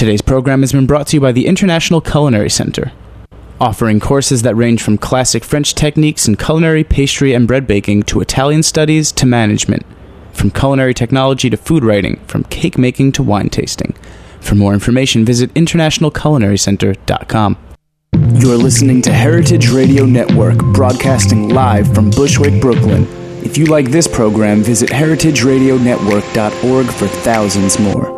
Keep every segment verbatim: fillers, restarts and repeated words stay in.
Today's program has been brought to you by the International Culinary Center, offering courses that range from classic French techniques in culinary, pastry, and bread baking to Italian studies to management, from culinary technology to food writing, from cake making to wine tasting. For more information, visit international culinary center dot com. You're listening to Heritage Radio Network, broadcasting live from Bushwick, Brooklyn. If you like this program, visit heritage radio network dot org for thousands more.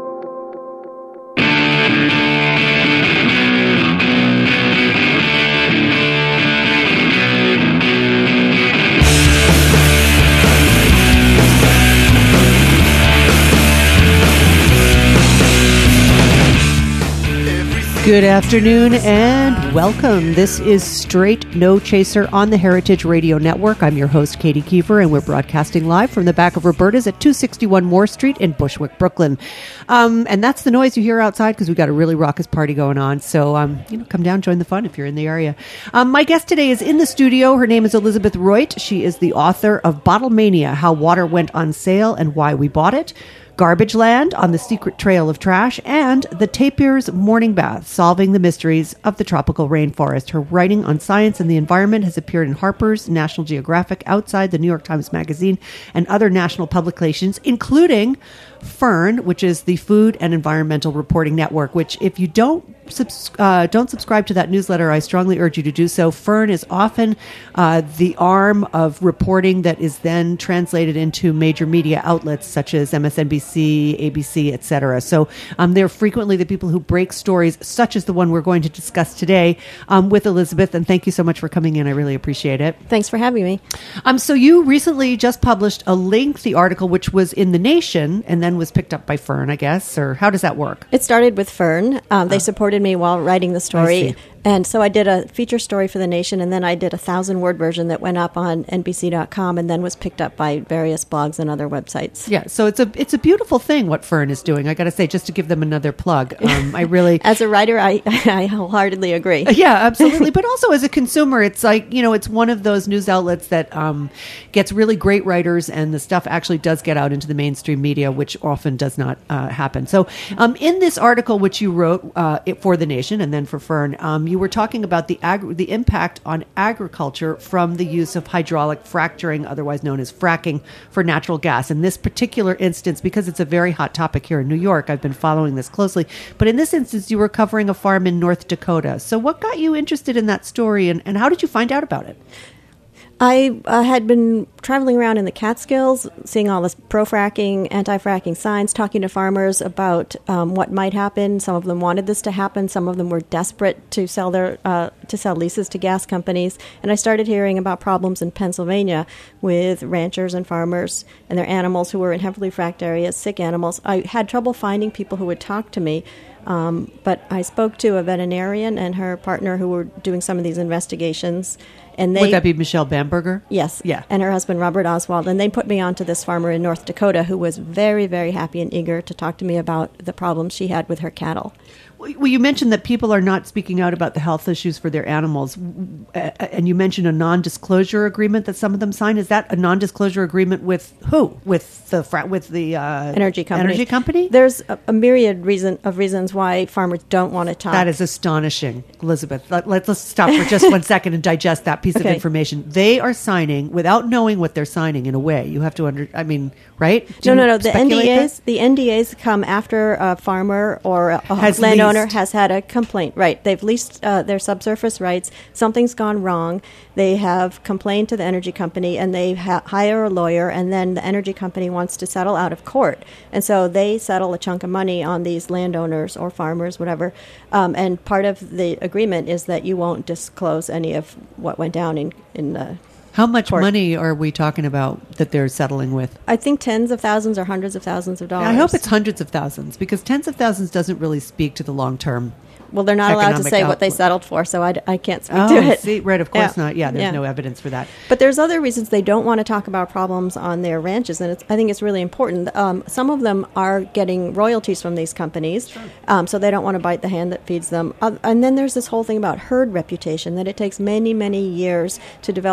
Good afternoon and welcome. This is Straight No Chaser on the Heritage Radio Network. I'm your host, Katie Kiefer, and we're broadcasting live from the back of Roberta's at two sixty-one Moore Street in Bushwick, Brooklyn. Um, and that's the noise you hear outside because we've got a really raucous party going on. So, um, you know, come down, join the fun if you're in the area. Um, my guest today is in the studio. Her name is Elizabeth Reut. She is the author of Bottle Mania, How Water Went on Sale and Why We Bought It, Garbage Land, On the Secret Trail of Trash, and The Tapir's Morning Bath, Solving the Mysteries of the Tropical Rainforest. Her writing on science and the environment has appeared in Harper's, National Geographic, Outside, the New York Times Magazine, and other national publications, including Fern, which is the Food and Environmental Reporting Network, which if you don't subs- uh, don't subscribe to that newsletter, I strongly urge you to do so. Fern is often uh, the arm of reporting that is then translated into major media outlets such as M S N B C, A B C, et cetera. So um, they're frequently the people who break stories such as the one we're going to discuss today um, with Elizabeth. And thank you so much for coming in. I really appreciate it. Thanks for having me. Um, so you recently just published a lengthy article which was in The Nation and then was picked up by Fern, I guess, or how does that work? It started with Fern. Um, they oh. supported me while writing the story. And so I did a feature story for The Nation, and then I did a thousand-word version that went up on N B C dot com and then was picked up by various blogs and other websites. Yeah, so it's a it's a beautiful thing what Fern is doing. I got to say, just to give them another plug. Um, I really... As a writer, I, I wholeheartedly agree. Yeah, absolutely. But also as a consumer, it's like, you know, it's one of those news outlets that um, gets really great writers, and the stuff actually does get out into the mainstream media, which often does not uh, happen. So um, in this article, which you wrote uh, for The Nation and then for Fern, um, you were talking about the ag- the impact on agriculture from the use of hydraulic fracturing, otherwise known as fracking, for natural gas. In this particular instance, because it's a very hot topic here in New York, I've been following this closely. But in this instance, you were covering a farm in North Dakota. So what got you interested in that story, and, and how did you find out about it? I uh, had been traveling around in the Catskills, seeing all this pro-fracking, anti-fracking signs, talking to farmers about um, what might happen. Some of them wanted this to happen. Some of them were desperate to sell their uh, to sell leases to gas companies. And I started hearing about problems in Pennsylvania with ranchers and farmers and their animals who were in heavily fracked areas, sick animals. I had trouble finding people who would talk to me. Um, but I spoke to a veterinarian and her partner who were doing some of these investigations. And they, would that be Michelle Bamberger? Yes. Yeah. And her husband, Robert Oswald. And they put me on to this farmer in North Dakota who was very, very happy and eager to talk to me about the problems she had with her cattle. Well, you mentioned that people are not speaking out about the health issues for their animals. And you mentioned a non-disclosure agreement that some of them sign. Is that a non-disclosure agreement with who? With the with the uh, energy company? Energy company? There's a, a myriad reason of reasons why farmers don't want to talk. That is astonishing, Elizabeth. Let, let's, let's stop for just one second and digest that piece okay. of information. They are signing without knowing what they're signing. In a way, you have to under. I mean, right? Do no, no, no. The N D As, that? the N D As come after a farmer or a, a Has landowner leased. has had a complaint. Right? They've leased uh, their subsurface rights. Something's gone wrong. They have complained to the energy company, and they ha- hire a lawyer, and then the energy company wants to settle out of court, and so they settle a chunk of money on these landowners or farmers, whatever. Um, and part of the agreement is that you won't disclose any of what went down in in the. How much court. money are we talking about that they're settling with? I think tens of thousands or hundreds of thousands of dollars. I hope it's hundreds of thousands, because tens of thousands doesn't really speak to the long term. Well, they're not allowed to say output. what they settled for, so I, I can't speak oh, to it. See, right, of course yeah. not. Yeah, there's yeah. no evidence for that. But there's other reasons they don't want to talk about problems on their ranches, and it's, I think it's really important. Um, some of them are getting royalties from these companies, sure. um, so they don't want to bite the hand that feeds them. Uh, and then there's this whole thing about herd reputation, that it takes many, many years to develop a reputation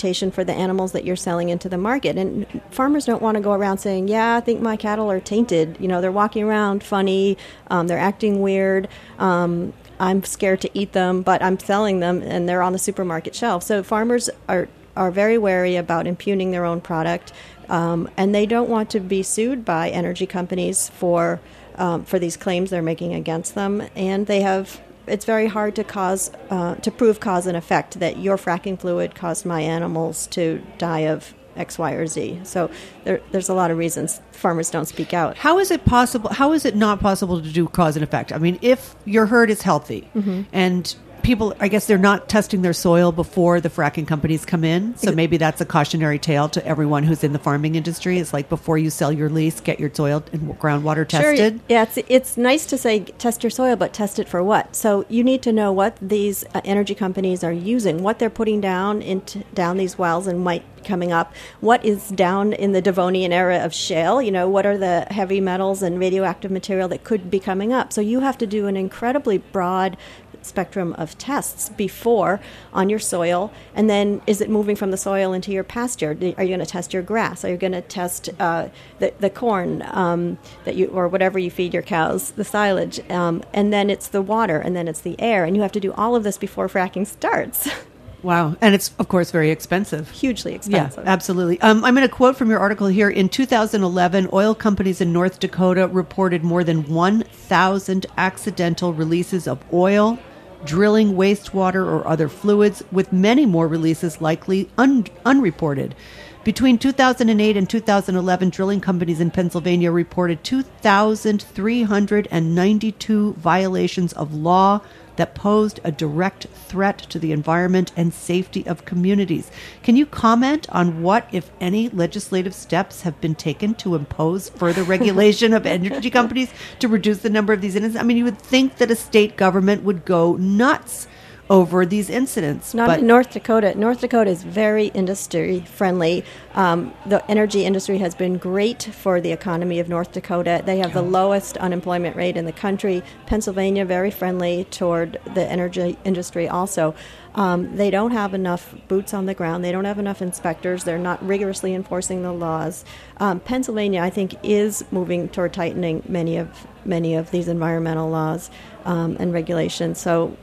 reputation for the animals that you're selling into the market. And farmers don't want to go around saying, yeah, I think my cattle are tainted. You know, they're walking around funny, um, they're acting weird, um, I'm scared to eat them, but I'm selling them and they're on the supermarket shelf. So farmers are, are very wary about impugning their own product, um, and they don't want to be sued by energy companies for um, for these claims they're making against them. And they have it's very hard to cause uh, to prove cause and effect that your fracking fluid caused my animals to die of X, Y, or Z. So there, there's a lot of reasons farmers don't speak out. How is it possible? How is it not possible to do cause and effect? I mean, if your herd is healthy mm-hmm. and people, I guess they're not testing their soil before the fracking companies come in. So maybe that's a cautionary tale to everyone who's in the farming industry. It's like, before you sell your lease, get your soil and groundwater tested. Sure. Yeah, it's, it's nice to say test your soil, but test it for what? So you need to know what these uh, energy companies are using, what they're putting down into down these wells and might coming up, what is down in the Devonian era of shale, you know, what are the heavy metals and radioactive material that could be coming up. So you have to do an incredibly broad spectrum of tests before on your soil, and then is it moving from the soil into your pasture? Are you going to test your grass? Are you going to test uh, the, the corn um, that you or whatever you feed your cows, the silage, um, and then it's the water, and then it's the air, and you have to do all of this before fracking starts. Wow. And it's, of course, very expensive. Hugely expensive. Yeah, absolutely. Um, I'm going to quote from your article here. In two thousand eleven, oil companies in North Dakota reported more than one thousand accidental releases of oil, drilling, wastewater, or other fluids, with many more releases likely un- unreported. Between two thousand eight and two thousand eleven, drilling companies in Pennsylvania reported two thousand three hundred ninety-two violations of law that posed a direct threat to the environment and safety of communities. Can you comment on what, if any, legislative steps have been taken to impose further regulation of energy companies to reduce the number of these incidents? I mean, you would think that a state government would go nuts over these incidents. Not but in North Dakota. North Dakota is very industry friendly. Um, the energy industry has been great for the economy of North Dakota. They have the lowest unemployment rate in the country. Pennsylvania, very friendly toward the energy industry also. Um, they don't have enough boots on the ground. They don't have enough inspectors. They're not rigorously enforcing the laws. Um, Pennsylvania, I think, is moving toward tightening many of many of these environmental laws um, and regulations. So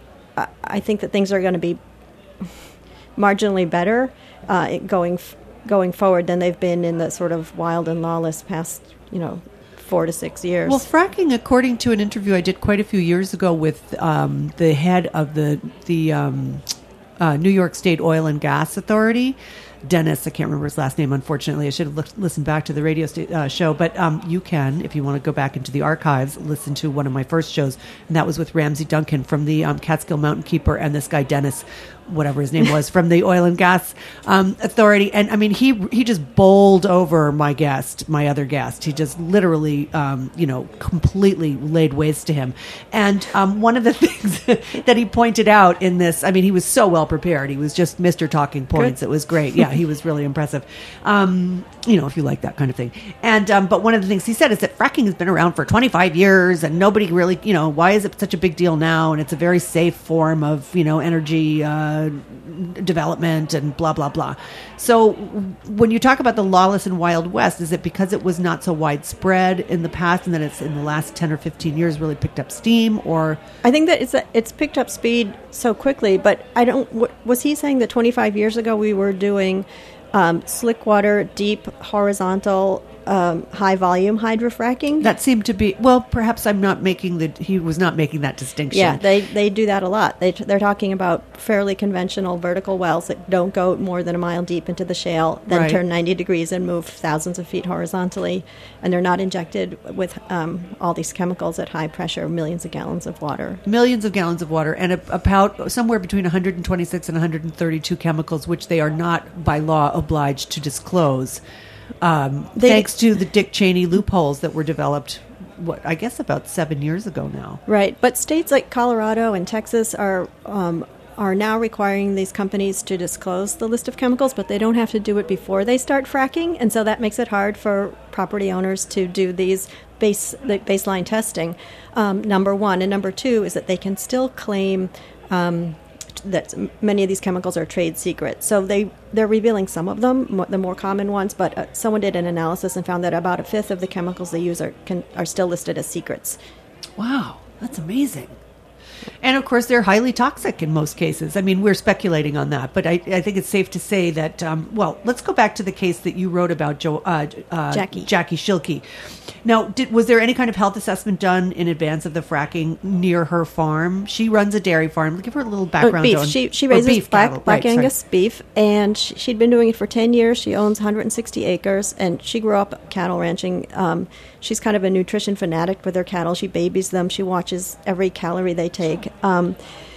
I think that things are going to be marginally better uh, going going forward than they've been in the sort of wild and lawless past, you know, four to six years. Well, fracking, according to an interview I did quite a few years ago with um, the head of the the um, uh, New York State Oil and Gas Authority, Dennis, I can't remember his last name, unfortunately. I should have looked, listened back to the radio sta- uh, show. But um, you can, if you want to go back into the archives, listen to one of my first shows. And that was with Ramsey Duncan from the um, Catskill Mountain Keeper, and this guy, Dennis, whatever his name was, from the Oil and Gas um, Authority. And I mean, he he just bowled over my guest, my other guest. He just literally, um, you know, completely laid waste to him. And um, one of the things that he pointed out in this, I mean, he was so well prepared. He was just Mister Talking Points. Good. It was great. Yeah, he was really impressive. Um, you know, if you like that kind of thing. And um, but one of the things he said is that fracking has been around for twenty-five years, and nobody really, you know, why is it such a big deal now? And it's a very safe form of, you know, energy uh, development and blah, blah, blah. So when you talk about the lawless and Wild West, is it because it was not so widespread in the past and then it's in the last ten or fifteen years really picked up steam? Or I think that it's a, it's picked up speed so quickly, but I don't, what, was he saying that twenty-five years ago we were doing um, slick water, deep, horizontal, Um, high volume hydrofracking? That seemed to be, well, perhaps I'm not making the, he was not making that distinction. Yeah, they, they do that a lot. They, they're talking about fairly conventional vertical wells that don't go more than a mile deep into the shale, then right. turn ninety degrees and move thousands of feet horizontally. And they're not injected with um, all these chemicals at high pressure, millions of gallons of water. Millions of gallons of water, and a, about somewhere between one hundred twenty-six and one hundred thirty-two chemicals, which they are not by law obliged to disclose. Um, they, thanks to the Dick Cheney loopholes that were developed, what I guess about seven years ago now. Right, but states like Colorado and Texas are um, are now requiring these companies to disclose the list of chemicals, but they don't have to do it before they start fracking, and so that makes it hard for property owners to do these base the baseline testing. Um, number one, and number two is that they can still claim Um, that many of these chemicals are trade secrets. So they, they're revealing some of them, the more common ones, but uh, someone did an analysis and found that about a fifth of the chemicals they use are, can, are still listed as secrets. Wow, that's amazing. And of course, they're highly toxic in most cases. I mean, we're speculating on that, but I, I think it's safe to say that, um, well, let's go back to the case that you wrote about, jo- uh, uh, Jackie. Jackie Schilke. Now, did, was there any kind of health assessment done in advance of the fracking near her farm? She runs a dairy farm. Give her a little background beef. on She, she raises beef black, cattle. black Right, Angus sorry. beef, and she, she'd been doing it for ten years. She owns one hundred sixty acres, and she grew up cattle ranching. Um, she's kind of a nutrition fanatic with her cattle. She babies them. She watches every calorie they take. Um,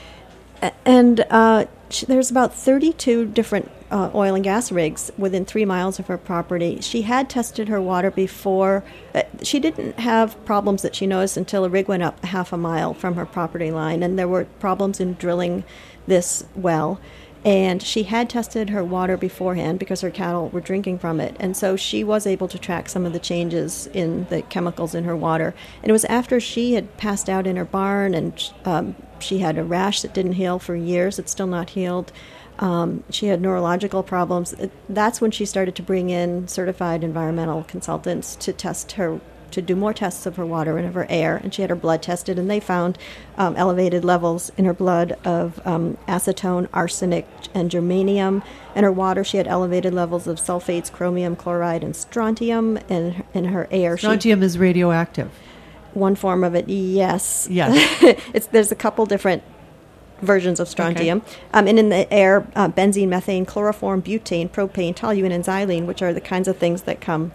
and uh, she, there's about thirty-two different uh, oil and gas rigs within three miles of her property. She had tested her water before. Uh, she didn't have problems that she noticed until a rig went up half a mile from her property line, and there were problems in drilling this well. And she had tested her water beforehand because her cattle were drinking from it. And so she was able to track some of the changes in the chemicals in her water. And it was after she had passed out in her barn, and um, she had a rash that didn't heal for years. It's still not healed. Um, she had neurological problems. It, that's when she started to bring in certified environmental consultants to test her, to do more tests of her water and of her air. And she had her blood tested, and they found um, elevated levels in her blood of um, acetone, arsenic, and germanium. In her water, she had elevated levels of sulfates, chromium, chloride, and strontium. And in her air, Strontium she, is radioactive. One form of it, yes. Yes. it's, there's a couple different versions of strontium. Okay. Um, and in the air, uh, benzene, methane, chloroform, butane, propane, toluene, and xylene, which are the kinds of things that come...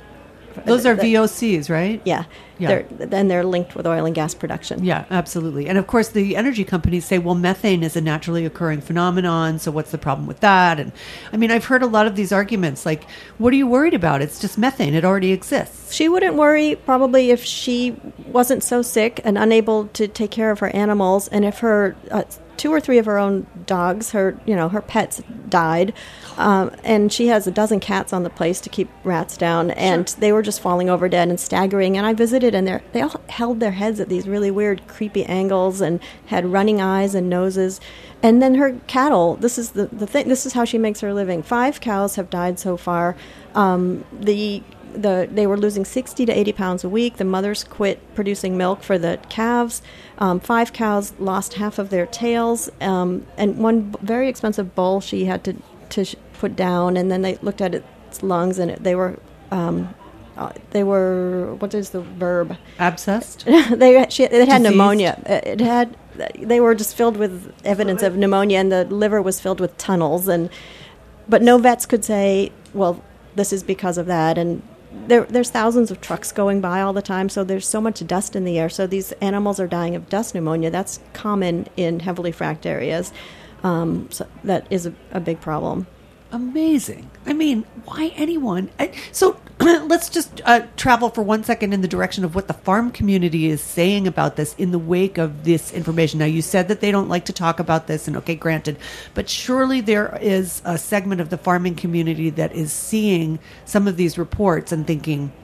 Those are V O Cs, right? Yeah. Yeah. They're, then they're linked with oil and gas production. Yeah, absolutely. And of course, the energy companies say, well, methane is a naturally occurring phenomenon, so what's the problem with that? And I mean, I've heard a lot of these arguments, like, what are you worried about? It's just methane. It already exists. She wouldn't worry probably if she wasn't so sick and unable to take care of her animals, and if her uh, two or three of her own dogs, her you know her pets died, um, and she has a dozen cats on the place to keep rats down, and sure. They were just falling over dead and staggering. And I visited, and they all held their heads at these really weird, creepy angles, and had running eyes and noses. And then her cattle. This is the the thing. This is how she makes her living. Five cows have died so far. Um, the The, they were losing sixty to eighty pounds a week. The mothers quit producing milk for the calves. Um, five cows lost half of their tails. Um, and one very expensive bull she had to, to sh- put down. And then they looked at its lungs, and it, they were, um, uh, they were, what is the verb? Abscessed? they she, It had Diseased? pneumonia. It had, they were just filled with evidence of pneumonia, and the liver was filled with tunnels. And But no vets could say, well, this is because of that. And There, there's thousands of trucks going by all the time, so there's so much dust in the air. So these animals are dying of dust pneumonia. That's common in heavily fracked areas. Um, so that is a, a big problem. Amazing. I mean, why anyone? I, so let's just uh, travel for one second in the direction of what the farm community is saying about this in the wake of this information. Now, you said that they don't like to talk about this, and okay, granted, but surely there is a segment of the farming community that is seeing some of these reports and thinking,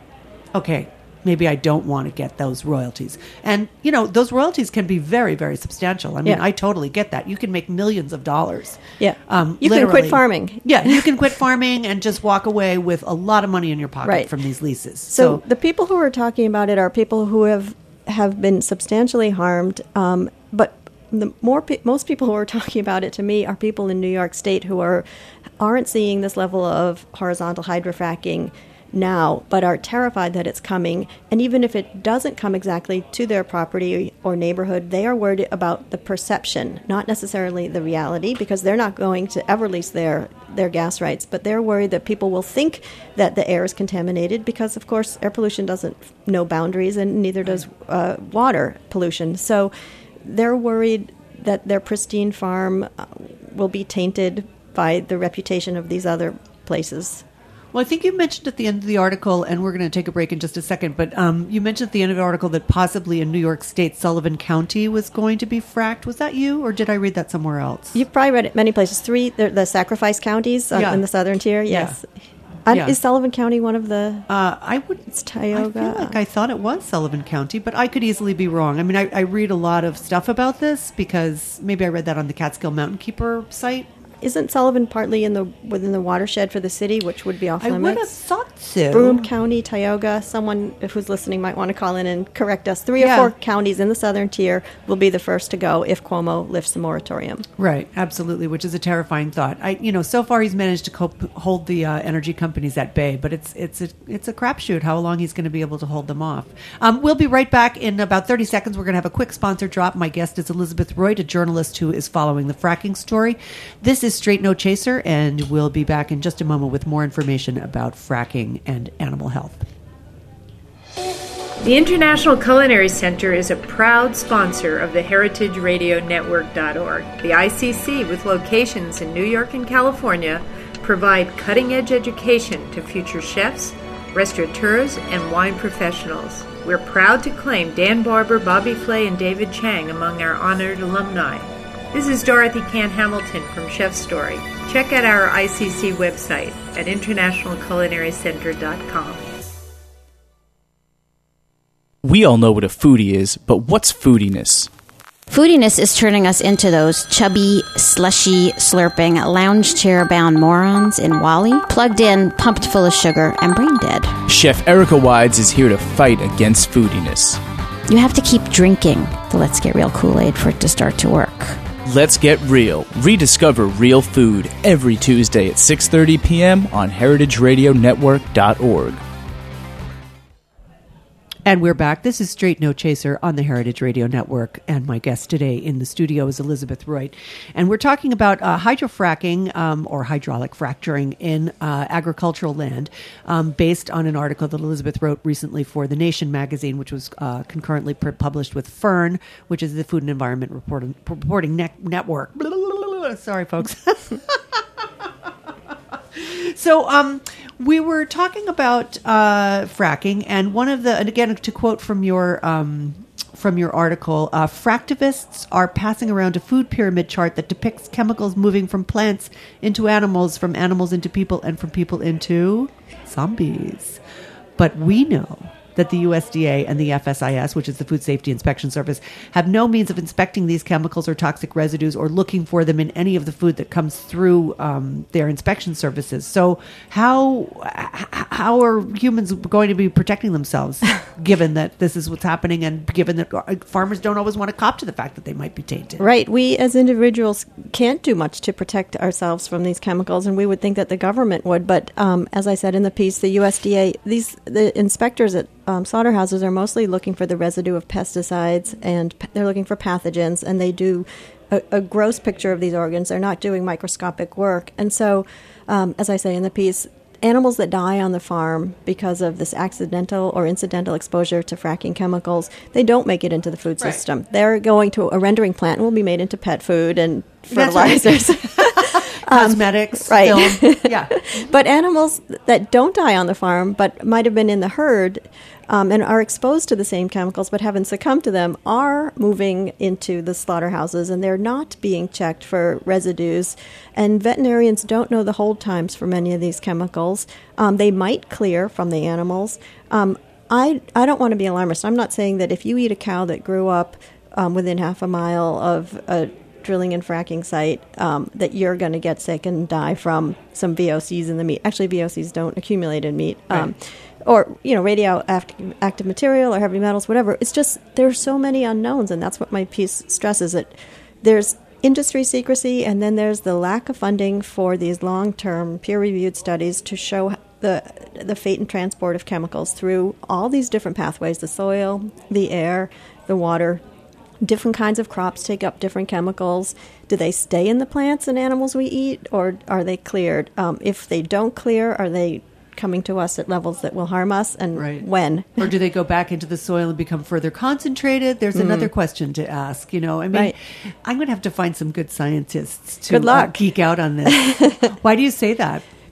okay, maybe I don't want to get those royalties. And, you know, those royalties can be very, very substantial. I mean, yeah. I totally get that. You can make millions of dollars. Yeah. Um, you literally. can quit farming. Yeah, you can quit farming and just walk away with a lot of money in your pocket right. from these leases. So, So the people who are talking about it are people who have, have been substantially harmed. Um, but the more pe- most people who are talking about it to me are people in New York State who are aren't seeing this level of horizontal hydrofracking now, but are terrified that it's coming. And even if it doesn't come exactly to their property or neighborhood, they are worried about the perception, not necessarily the reality, because they're not going to ever lease their, their gas rights. But they're worried that people will think that the air is contaminated because, of course, air pollution doesn't know boundaries, and neither does uh, water pollution. So they're worried that their pristine farm uh, will be tainted by the reputation of these other places. Well, I think you mentioned at the end of the article, and we're going to take a break in just a second, but um, you mentioned at the end of the article that possibly in New York State, Sullivan County was going to be fracked. Was that you, or did I read that somewhere else? You've probably read it many places. Three, the, the sacrifice counties uh, yeah. in the southern tier, yes. Yeah. Uh, yeah. Is Sullivan County one of the? Uh, I would. It's Tioga. I feel like I thought it was Sullivan County, but I could easily be wrong. I mean, I, I read a lot of stuff about this because maybe I read that on the Catskill Mountain Keeper site. Isn't Sullivan partly in the within the watershed for the city, which would be off I limits? would have thought so. Broome County, Tioga. Someone who's listening might want to call in and correct us. Three Yeah. or four counties in the southern tier will be the first to go if Cuomo lifts the moratorium. Right, absolutely, which is a terrifying thought. I, you know, so far he's managed to cope, hold the uh, energy companies at bay, but it's it's a it's a crapshoot how long he's going to be able to hold them off. Um, we'll be right back in about thirty seconds. We're going to have a quick sponsor drop. My guest is Elizabeth Royd, a journalist who is following the fracking story. This is Straight No Chaser, and we'll be back in just a moment with more information about fracking and animal health. The International Culinary Center is a proud sponsor of the Heritage Radio Network dot org. The I C C, with locations in New York and California, provide cutting-edge education to future chefs, restaurateurs, and wine professionals. We're proud to claim Dan Barber, Bobby Flay, and David Chang among our honored alumni. This is Dorothy Can Hamilton from Chef Story. Check out our I C C website at international culinary center dot com. We all know what a foodie is, but what's foodiness? Foodiness is turning us into those chubby, slushy, slurping, lounge chair-bound morons in WALL-E, plugged in, pumped full of sugar, and brain dead. Chef Erica Wides is here to fight against foodiness. You have to keep drinking the Let's Get Real Kool-Aid for it to start to work. Let's get real. Rediscover real food every Tuesday at six thirty p.m. on heritage radio network dot org. And we're back. This is Straight No Chaser on the Heritage Radio Network, and my guest today in the studio is Elizabeth Royd. And we're talking about uh, hydrofracking um, or hydraulic fracturing in uh, agricultural land, um, based on an article that Elizabeth wrote recently for The Nation magazine, which was uh, concurrently pr- published with Fern, which is the Food and Environment Reporting, Reporting ne- Network. Sorry, folks. So um, we were talking about uh, fracking, and one of the, and again, to quote from your um, from your article, uh, fractivists are passing around a food pyramid chart that depicts chemicals moving from plants into animals, from animals into people, and from people into zombies. But we know that the U S D A and the F S I S, which is the Food Safety Inspection Service, have no means of inspecting these chemicals or toxic residues or looking for them in any of the food that comes through um, their inspection services. So how how are humans going to be protecting themselves, given that this is what's happening and given that farmers don't always want to cop to the fact that they might be tainted? Right. We as individuals can't do much to protect ourselves from these chemicals, and we would think that the government would. But um, as I said in the piece, the U S D A, these the inspectors at Um, slaughterhouses are mostly looking for the residue of pesticides, and p- they're looking for pathogens, and they do a, a gross picture of these organs. They're not doing microscopic work. And so, um, as I say in the piece, animals that die on the farm because of this accidental or incidental exposure to fracking chemicals, they don't make it into the food Right. system. They're going to a rendering plant and will be made into pet food and fertilizers. Cosmetics, right. film. Yeah. But animals that don't die on the farm but might have been in the herd um, and are exposed to the same chemicals but haven't succumbed to them are moving into the slaughterhouses, and they're not being checked for residues. And veterinarians don't know the hold times for many of these chemicals. Um, they might clear from the animals. Um, I, I don't want to be alarmist. I'm not saying that if you eat a cow that grew up um, within half a mile of a drilling and fracking site, um, that you're going to get sick and die from some V O Cs in the meat. Actually, V O Cs don't accumulate in meat. Um, Right. Or, you know, radioactive material or heavy metals, whatever. It's just there's so many unknowns, and that's what my piece stresses. It there's industry secrecy, and then there's the lack of funding for these long-term peer-reviewed studies to show the the fate and transport of chemicals through all these different pathways: the soil, the air, the water. Different kinds of crops take up different chemicals. Do they stay in the plants and animals we eat, or are they cleared? Um, if they don't clear, are they coming to us at levels that will harm us, and Right. when? Or do they go back into the soil and become further concentrated? There's another question to ask. You know, I mean, Right. I'm going to have to find some good scientists to Good luck. uh, geek out on this. Why do you say that?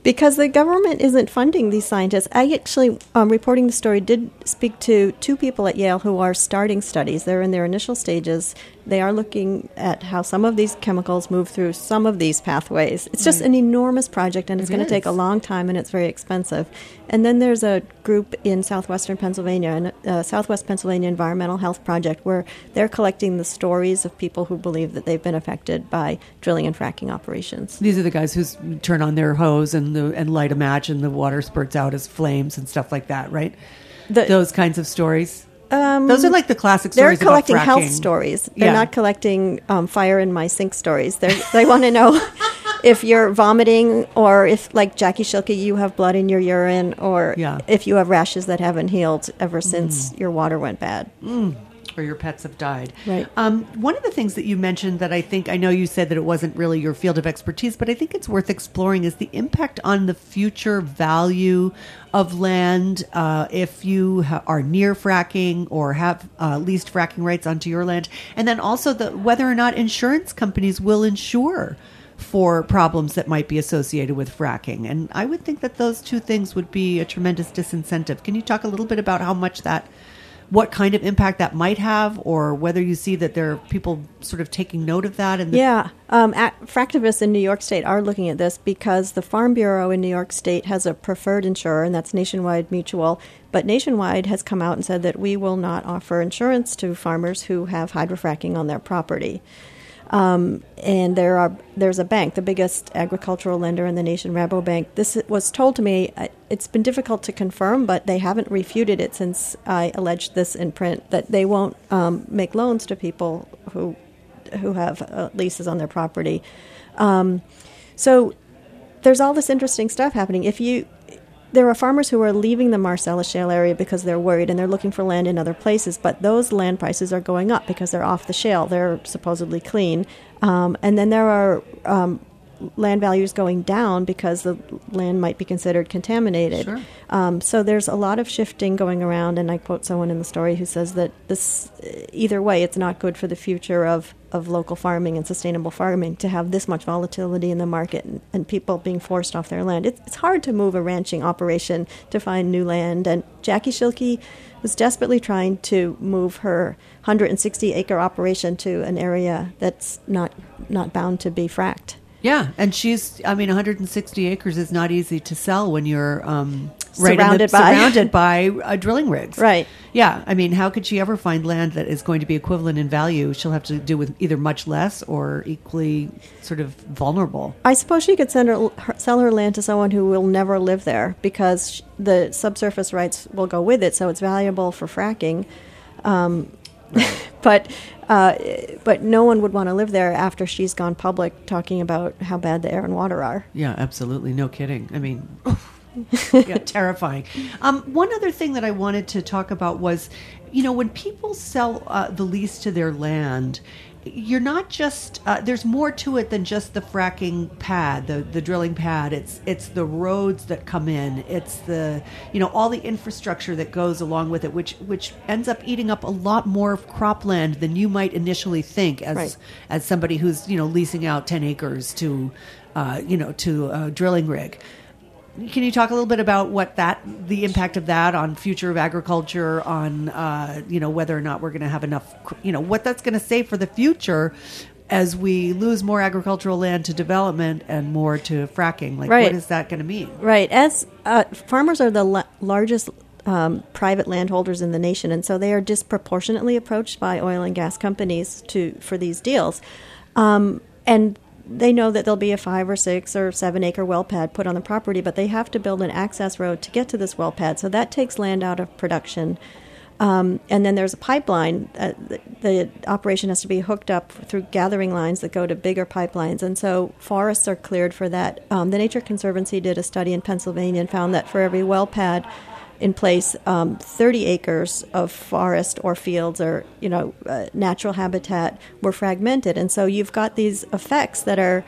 Because the government isn't funding these scientists. I actually, um, reporting the story, did speak to two people at Yale who are starting studies. They're in their initial stages. They are looking at how some of these chemicals move through some of these pathways. It's just Right. an enormous project, and it's It going to take a is. long time, and it's very expensive. And then there's a group in southwestern Pennsylvania, an- uh, Southwest Pennsylvania Environmental Health Project, where they're collecting the stories of people who believe that they've been affected by drilling and fracking operations. These are the guys who turn on their hose and the, and light a match, and the water spurts out as flames and stuff like that, right? The- Those kinds of stories. Um, Those are like the classic They're stories collecting about health fracking. stories. They're Yeah. not collecting um, fire in my sink stories. They're, they want to know if you're vomiting, or if, like Jackie Schilke, you have blood in your urine, or Yeah. if you have rashes that haven't healed ever since your water went bad. Or your pets have died. Right. Um, one of the things that you mentioned that I think, I know you said that it wasn't really your field of expertise, but I think it's worth exploring is the impact on the future value of land uh, if you ha- are near fracking or have uh, leased fracking rights onto your land. And then also the whether or not insurance companies will insure for problems that might be associated with fracking. And I would think that those two things would be a tremendous disincentive. Can you talk a little bit about how much that what kind of impact that might have, or whether you see that there are people sort of taking note of that? And Yeah. Um, at, fractivists in New York State are looking at this because the Farm Bureau in New York State has a preferred insurer, and that's Nationwide Mutual. But Nationwide has come out and said that we will not offer insurance to farmers who have hydrofracking on their property. Um, and there are there's a bank, the biggest agricultural lender in the nation, Rabobank. This was told to me. uh, It's been difficult to confirm, but they haven't refuted it since I alleged this in print, that they won't um, make loans to people who who have uh, leases on their property. Um, so there's all this interesting stuff happening. If you There are farmers who are leaving the Marcellus Shale area because they're worried and they're looking for land in other places, but those land prices are going up because they're off the shale. They're supposedly clean. Um, and then there are um, land values going down because the land might be considered contaminated. Sure. Um, so there's a lot of shifting going around, and I quote someone in the story who says that this, either way, it's not good for the future of, of local farming and sustainable farming to have this much volatility in the market and, and people being forced off their land. It's, it's hard to move a ranching operation to find new land, and Jackie Schilke was desperately trying to move her one hundred sixty acre operation to an area that's not not bound to be fracked. Yeah, and she's, I mean, one hundred sixty acres is not easy to sell when you're um, right in Surrounded the, by- surrounded by uh, drilling rigs. Right. Yeah, I mean, how could she ever find land that is going to be equivalent in value? She'll have to do with either much less or equally sort of vulnerable. I suppose she could send her, her, sell her land to someone who will never live there because sh- the subsurface rights will go with it, so it's valuable for fracking. Um, but uh, but no one would want to live there after she's gone public talking about how bad the air and water are. Yeah, absolutely. No kidding. I mean, yeah, terrifying. Um, one other thing that I wanted to talk about was, you know, when people sell uh, the lease to their land, you're not just uh, there's more to it than just the fracking pad, the the drilling pad. It's it's the roads that come in. It's the you know all the infrastructure that goes along with it, which which ends up eating up a lot more cropland than you might initially think as Right. as somebody who's you know leasing out ten acres to uh, you know to a drilling rig. Can you talk a little bit about what that, the impact of that on future of agriculture, on uh, you know whether or not we're going to have enough, you know what that's going to say for the future as we lose more agricultural land to development and more to fracking? Like, Right. what is that going to mean? Right. As uh, farmers are the la- largest um, private landholders in the nation, and so they are disproportionately approached by oil and gas companies to for these deals. Um, and they know that there'll be a five or six or seven acre well pad put on the property, but they have to build an access road to get to this well pad. So that takes land out of production. Um, and then there's a pipeline. Uh, the, the operation has to be hooked up through gathering lines that go to bigger pipelines. And so forests are cleared for that. Um, the Nature Conservancy did a study in Pennsylvania and found that for every well pad in place, um, thirty acres of forest or fields or, you know, uh, natural habitat were fragmented. And so you've got these effects that are,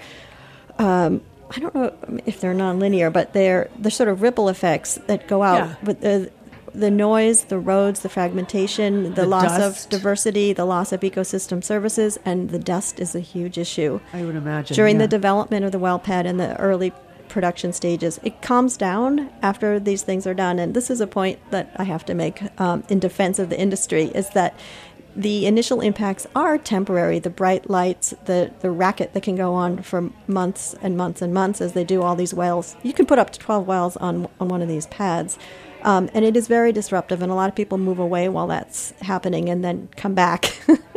um, I don't know if they're nonlinear, but they're, they're sort of ripple effects that go out. Yeah. But the, the noise, the roads, the fragmentation, the, The loss dust. of diversity, the loss of ecosystem services, and the dust is a huge issue. I would imagine During yeah. the development of the well pad in the early production stages. It calms down after these things are done. And this is a point that I have to make um, in defense of the industry, is that the initial impacts are temporary. The bright lights, the, the racket that can go on for months and months and months as they do all these wells. You can put up to twelve wells on, on one of these pads. Um, and it is very disruptive, and a lot of people move away while that's happening and then come back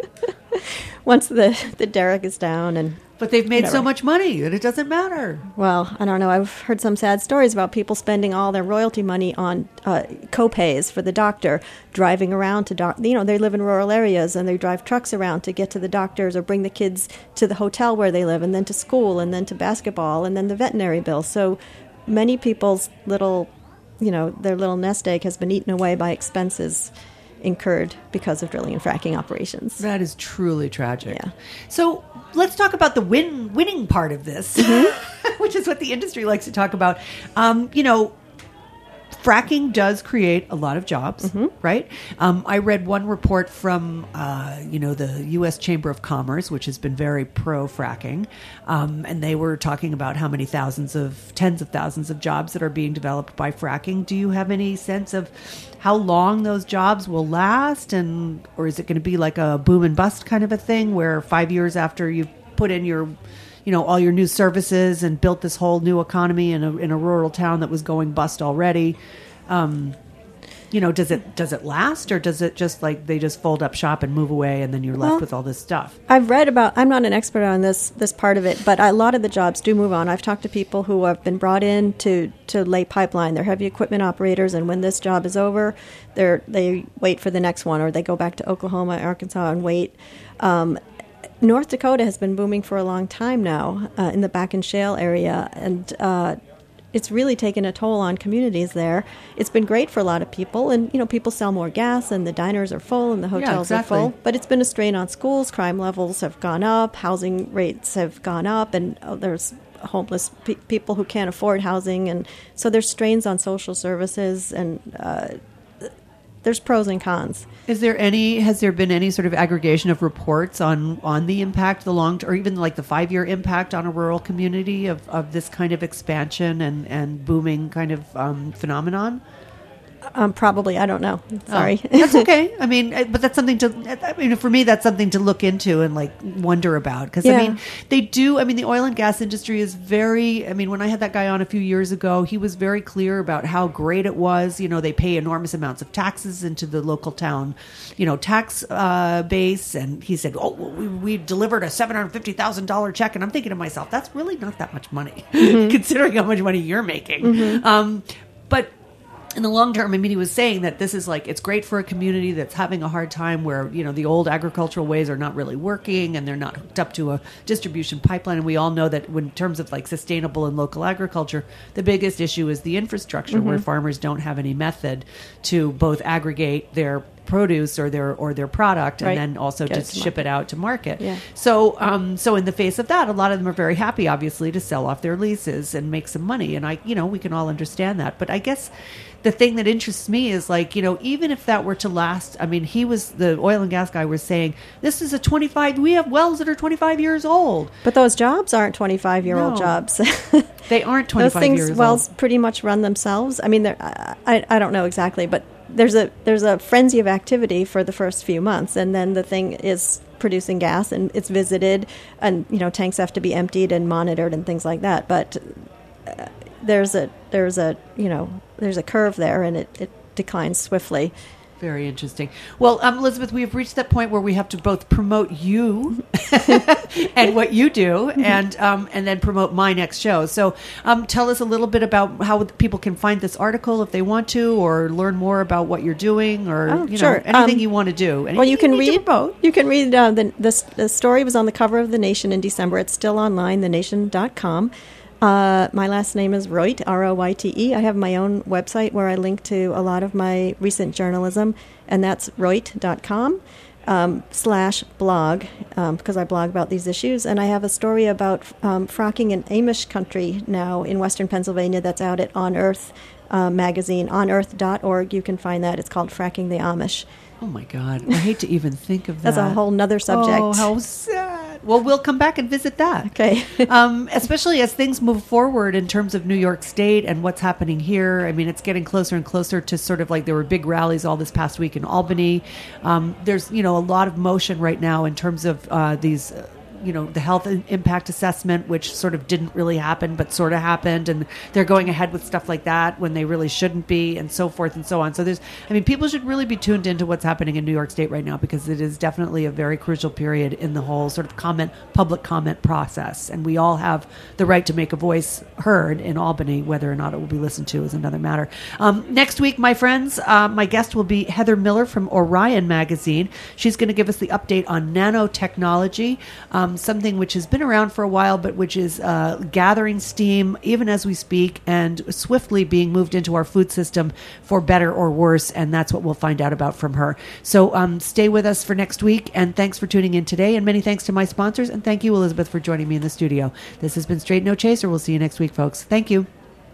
once the, the derrick is down. And But they've made whatever. so much money that it doesn't matter. Well, I don't know. I've heard some sad stories about people spending all their royalty money on uh, co-pays for the doctor, driving around to doc. You know, they live in rural areas and they drive trucks around to get to the doctors or bring the kids to the hotel where they live, and then to school, and then to basketball, and then the veterinary bill. So many people's little, you know, their little nest egg has been eaten away by expenses incurred because of drilling and fracking operations. That is truly tragic. Yeah. So let's talk about the win winning part of this, mm-hmm. which is what the industry likes to talk about. Um, you know, fracking does create a lot of jobs, mm-hmm. right? Um, I read one report from, uh, you know, the U S Chamber of Commerce, which has been very pro-fracking, um, and they were talking about how many thousands of, tens of thousands of jobs that are being developed by fracking. Do you have any sense of how long those jobs will last, and or is it going to be like a boom and bust kind of a thing, where five years after you've put in your you know, all your new services and built this whole new economy in a in a rural town that was going bust already. Um, you know, does it does it last, or does it just like they just fold up shop and move away, and then you're left Well, with all this stuff? I've read about, I'm not an expert on this this part of it, but a lot of the jobs do move on. I've talked to people who have been brought in to, to lay pipeline. They're heavy equipment operators, and when this job is over, they're they wait for the next one, or they go back to Oklahoma, Arkansas, and wait. Um, North Dakota has been booming for a long time now uh, in the Bakken Shale area, and uh, it's really taken a toll on communities there. It's been great for a lot of people, and you know, people sell more gas, and the diners are full, and the hotels Yeah, exactly. are full. But it's been a strain on schools. Crime levels have gone up. Housing rates have gone up, and oh, there's homeless pe- people who can't afford housing, and so there's strains on social services, and uh, there's pros and cons. Is there any? Has there been any sort of aggregation of reports on on the impact, the long, or even like the five year impact on a rural community of, of this kind of expansion and, and booming kind of um, phenomenon? Um, probably, I don't know. Sorry. Oh, that's okay. I mean, but that's something to, I mean, for me, that's something to look into and like wonder about. Because, Yeah. I mean, they do, I mean, the oil and gas industry is very, I mean, when I had that guy on a few years ago, he was very clear about how great it was. You know, they pay enormous amounts of taxes into the local town, you know, tax uh, base. And he said, oh, well, we, we delivered a seven hundred fifty thousand dollars check. And I'm thinking to myself, that's really not that much money, mm-hmm. considering how much money you're making. Mm-hmm. Um, but in the long term, I mean, he was saying that this is like, it's great for a community that's having a hard time where, you know, the old agricultural ways are not really working and they're not hooked up to a distribution pipeline. And we all know that when, in terms of like sustainable and local agriculture, the biggest issue is the infrastructure, mm-hmm. where farmers don't have any method to both aggregate their produce or their or their product, and Right. then also Get it just to ship it out to market. Yeah. So, um, so in the face of that, a lot of them are very happy, obviously, to sell off their leases and make some money. And I, you know, we can all understand that. But I guess the thing that interests me is like, you know, even if that were to last, I mean, he was, the oil and gas guy was saying, this is a twenty-five, we have wells that are twenty-five years old. But those jobs aren't twenty-five-year-old No. jobs. They aren't Those twenty-five things, years wells old. pretty much run themselves. I mean, they're- I, I I don't know exactly, but there's a there's a frenzy of activity for the first few months, and then the thing is producing gas, and it's visited, and you know, tanks have to be emptied and monitored and things like that. But uh, there's a there's a you know there's a curve there, and it, it declines swiftly. Very interesting. Well, um, Elizabeth, we have reached that point where we have to both promote you and what you do, and um, and then promote my next show. So um, tell us a little bit about how people can find this article if they want to, or learn more about what you're doing, or Oh, you know, sure. anything Um, you want to do. Anything Well, you can need to read. promote. You can read uh, the, the the story was on the cover of The Nation in December. It's still online, the nation dot com. Uh, my last name is Royte, R O Y T E. I have my own website where I link to a lot of my recent journalism, and that's royte dot com um, slash blog, um, because I blog about these issues. And I have a story about um, fracking in Amish country now in western Pennsylvania that's out at On Earth uh, magazine, on earth dot org. You can find that. It's called Fracking the Amish. Oh my God, I hate to even think of that. That's a whole nother subject. Oh, how sad. Well, we'll come back and visit that. Okay. um, especially as things move forward in terms of New York State and what's happening here. I mean, it's getting closer and closer to sort of like there were big rallies all this past week in Albany. Um, there's, you know, a lot of motion right now in terms of uh, these... Uh, you know, the health impact assessment, which sort of didn't really happen, but sort of happened. And they're going ahead with stuff like that when they really shouldn't be, and so forth and so on. So there's, I mean, people should really be tuned into what's happening in New York State right now, because it is definitely a very crucial period in the whole sort of comment, public comment process. And we all have the right to make a voice heard in Albany. Whether or not it will be listened to is another matter. Um, next week, my friends, uh, my guest will be Heather Miller from Orion Magazine. She's going to give us the update on nanotechnology. Um, something which has been around for a while, but which is uh, gathering steam even as we speak and swiftly being moved into our food system for better or worse. And that's what we'll find out about from her. So um, stay with us for next week. And thanks for tuning in today. And many thanks to my sponsors. And thank you, Elizabeth, for joining me in the studio. This has been Straight No Chaser. We'll see you next week, folks. Thank you.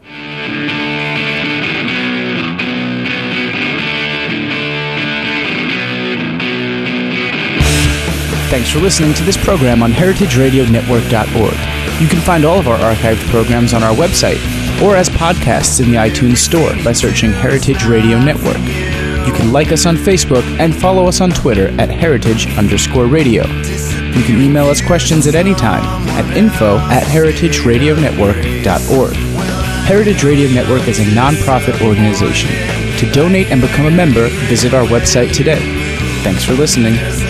Thanks for listening to this program on heritage radio network dot org. You can find all of our archived programs on our website or as podcasts in the iTunes Store by searching Heritage Radio Network. You can like us on Facebook and follow us on Twitter at heritage underscore radio. You can email us questions at any time at info at heritage radio network dot org. Heritage Radio Network is a nonprofit organization. To donate and become a member, visit our website today. Thanks for listening.